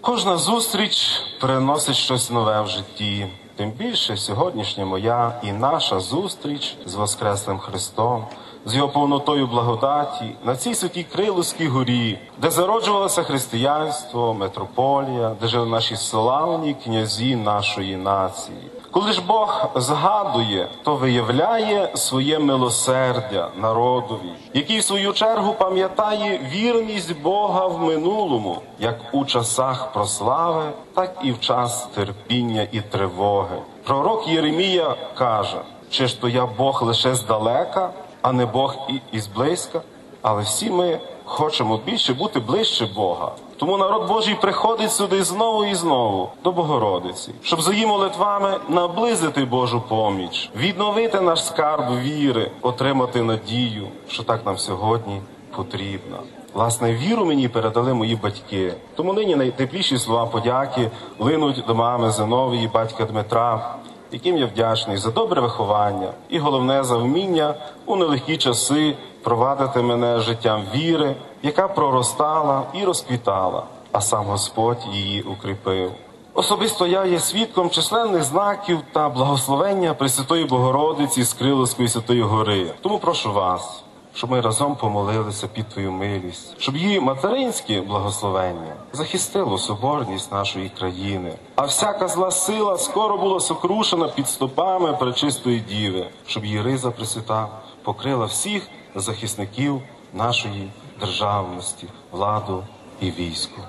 Кожна зустріч приносить щось нове в житті. Тим більше сьогоднішня моя і наша зустріч з Воскреслим Христом, з Його повнотою благодаті на цій святій Крилівській горі, де зароджувалося християнство, митрополія, де жили наші славні князі нашої нації. Коли ж Бог згадує, то виявляє своє милосердя народові, який в свою чергу пам'ятає вірність Бога в минулому, як у часах прослави, так і в час терпіння і тривоги. Пророк Єремія каже, чи ж то я Бог лише здалека, а не Бог і зблизька? Але всі ми хочемо більше бути ближче Бога. Тому народ Божий приходить сюди знову і знову, до Богородиці, щоб за її молитвами наблизити Божу поміч, відновити наш скарб віри, отримати надію, що так нам сьогодні потрібно. Власне, віру мені передали мої батьки. Тому нині найтепліші слова подяки линуть до мами Зиновії, батька Дмитра, яким я вдячний за добре виховання і, головне, за вміння у нелегкі часи провадити мене життям віри, яка проростала і розквітала, а сам Господь її укріпив. Особисто я є свідком численних знаків та благословення Пресвятої Богородиці з Крилівської Святої Гори. Тому прошу вас, щоб ми разом помолилися під Твою милість, щоб її материнське благословення захистило соборність нашої країни, а всяка зла сила скоро була сокрушена під стопами Пречистої Діви, щоб її риза Пресвята покрила всіх захисників нашої державності, владу і військо.